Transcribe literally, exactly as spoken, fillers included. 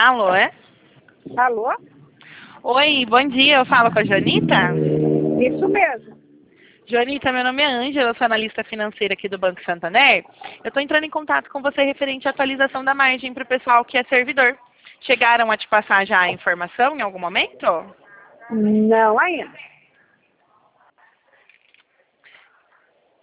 Alô, é? Alô? Oi, bom dia, eu falo com a Joanita? Isso mesmo. Joanita, meu nome é Ângela, eu sou analista financeira aqui do Banco Santander. Eu estou entrando em contato com você referente à atualização da margem para o pessoal que é servidor. Chegaram a te passar já a informação em algum momento? Não ainda.